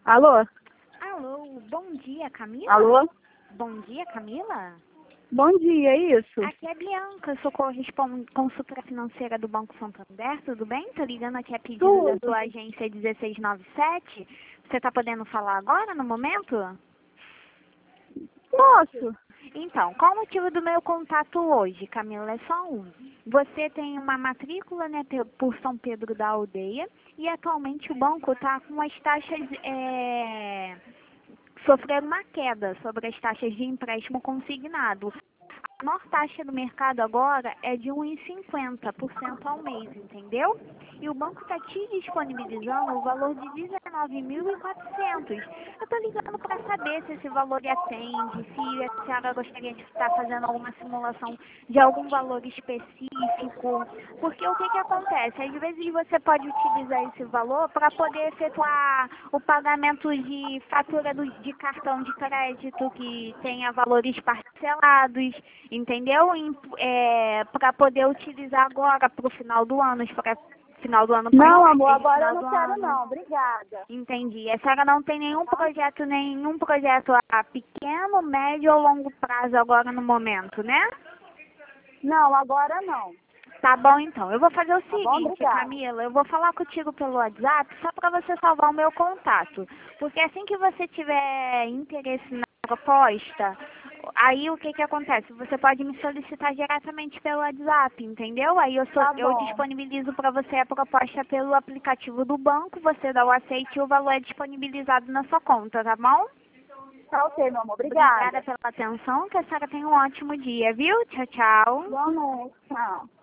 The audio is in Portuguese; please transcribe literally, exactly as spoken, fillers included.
Alô? Alô, bom dia, Camila? Alô? Bom dia, Camila? Bom dia, é isso? Aqui é Bianca, eu sou correspondente consultora financeira do Banco Santander, tudo bem? Tô ligando aqui a pedido da Tudo. sua agência dezesseis noventa e sete. Você tá podendo falar agora, no momento? Posso? Então, qual o motivo do meu contato hoje, Camila? É só um. Você tem uma matrícula, né, pe- por São Pedro da Aldeia e atualmente o banco está com as taxas, é, sofreram uma queda sobre as taxas de empréstimo consignado. A maior taxa do mercado agora é de um vírgula cinquenta por cento ao mês, entendeu? E o banco está te disponibilizando o valor de dezenove mil e quatrocentos. Eu estou ligando para saber se esse valor lhe atende, se a senhora gostaria de estar fazendo alguma simulação de algum valor específico. Porque o que, que acontece? Às vezes você pode utilizar esse valor para poder efetuar o pagamento de fatura do- de cartão de crédito que tenha valores parcelados, entendeu? Para poder utilizar agora para o final do ano, para final do ano Não, para amor, esse agora eu final não do quero ano. não. Obrigada. Entendi. A senhora não tem nenhum projeto, nenhum projeto a pequeno, médio ou longo prazo agora no momento, né? Não, agora não. Tá bom, então. Eu vou fazer o Tá bom? seguinte, Obrigada. Camila. Eu vou falar contigo pelo WhatsApp só para você salvar o meu contato. Porque assim que você tiver interesse na proposta, aí o que que acontece? Você pode me solicitar diretamente pelo WhatsApp, entendeu? Aí eu, sou, Tá eu bom. disponibilizo para você a proposta pelo aplicativo do banco, você dá o aceite e o valor é disponibilizado na sua conta, tá bom? Tá ok, meu amor. Obrigada Obrigada. pela atenção, que a senhora tenha um ótimo dia, viu? Tchau, tchau. Boa noite. Tchau.